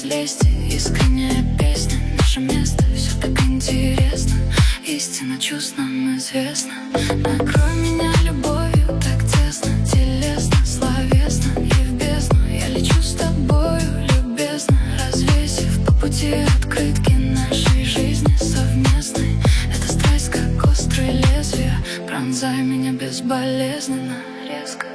лести, искренняя песня. Наше место, все так интересно. Истина чувств нам известна. Накрой меня любовью так тесно, телесно, словесно и в бездну. Я лечу с тобою, любезно, развесив по пути открытки нашей жизни совместной. Это страсть, как острые лезвия, пронзай меня безболезненно, резко.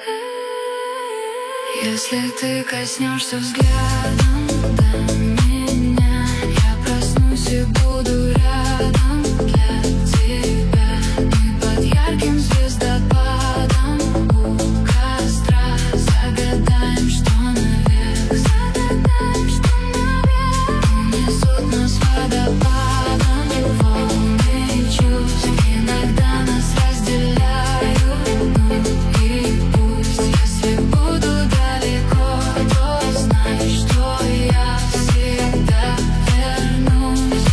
Если ты коснешься взглядом до меня, я проснусь и буду рядом для тебя. Мы под ярким звездопадом у костра загадаем, что навек. Загадаем, что навек. Унесут нас водопадом волны чувств. Иногда нас разделяют, ну и пусть. Если буду далеко, то знай, что я всегда вернусь.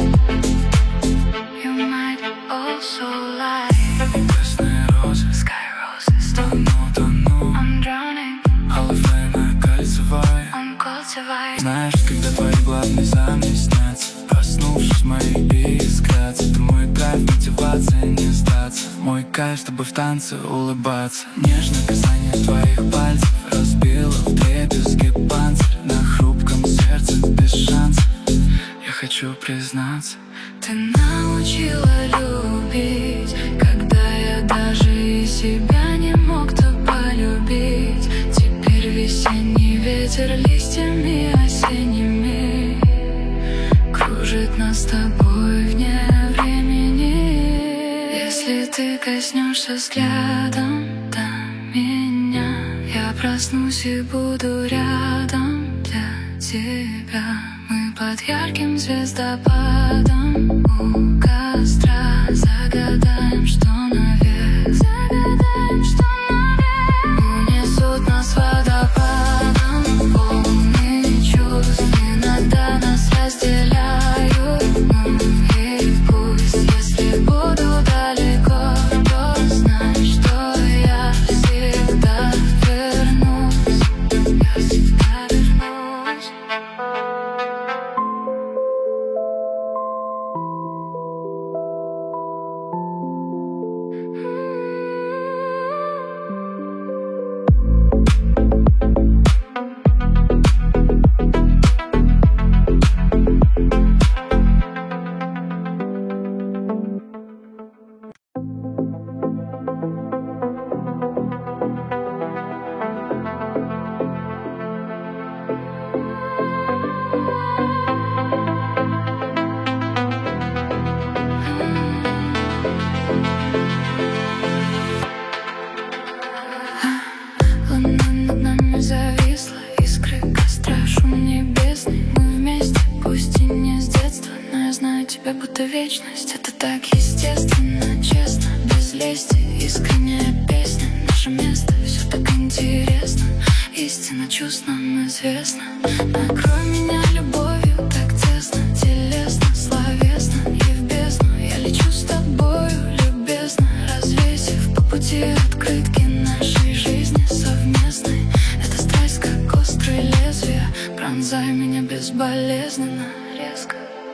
You might also like красные розы, sky roses. тону, I'm drowning, оловянная кольцевая. I'm cultivated. Знаешь, когда твои главные за мне снятся, проснувшись, мои искрятся. Ты мой кайф, мотивация не сдаться. Мой кайф с тобой в танце улыбаться. Нежное касание твоих пальцев разбило вдребезги панцирь на хрупком сердце без шанса. Я хочу признаться, Ты научила любить, когда я даже и себя не мог-то полюбить. Теперь весенний ветер листьями осенними кружит нас с тобой вне времени. Если ты коснешься взглядом до меня, я проснусь и буду рядом для тебя. Мы под ярким звездопадом у костра загадаем, что навек. Загадаем, что навек. Унесут нас водопадом волны чувств. Иногда нас разделяют, ну и пусть. Если буду далеко, то знай, что я всегда вернусь. Я всегда вернусь. Луна над нами зависла, искры костра, шум небесный. Мы вместе, пусть и не с детства, но я знаю тебя будто вечность. Это так естественно, честно, без лести, искренняя песня. Наше место, все так интересно. Истина чувств нам известна. Накрой меня любовью так тесно, телесно, словесно и в бездну. Я лечу с тобою, любезно, развесив по пути открытки нашей жизни совместной. Это страсть, как острые лезвия, пронзай меня безболезненно, резко.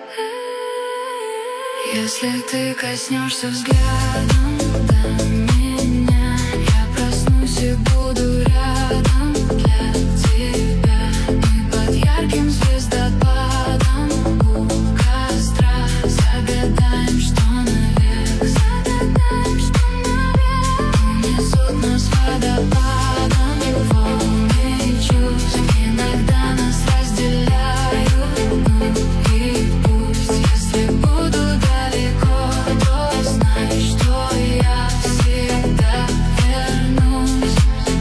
Если ты коснешься взглядом до меня, я проснусь и буду рядом для тебя. Мы под ярким звездопадом у костра загадаем, что навек. Загадаем, что навек. Унесут нас водопадом волны чувств. Иногда нас разделяют, ну и пусть. Если буду далеко, то знай, что я всегда вернусь.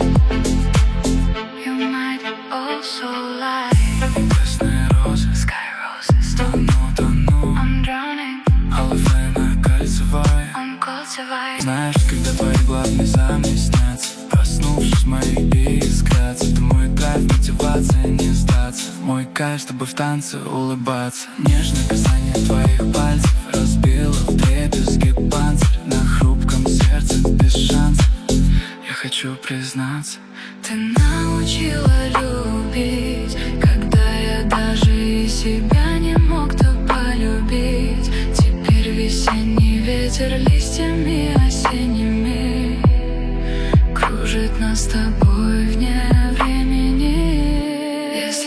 You might also like красные розы, sky roses. тону, I'm drowning, оловянная кольцевая. I'm cultivated. Знаешь, когда твои главные за мне снятся, проснувшись, мои искрятся. Ты мой кайф, мотивация не сдаться. Мой кайф с тобой в танце улыбаться. Нежное касание твоих пальцев разбило вдребезги панцирь на хрупком сердце без шанса. Я хочу признаться, Ты научила любить, когда я даже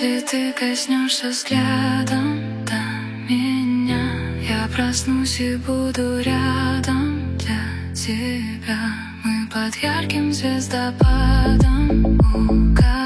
Если ты коснешься взглядом до меня, я проснусь и буду рядом для тебя. Мы под ярким звездопадом у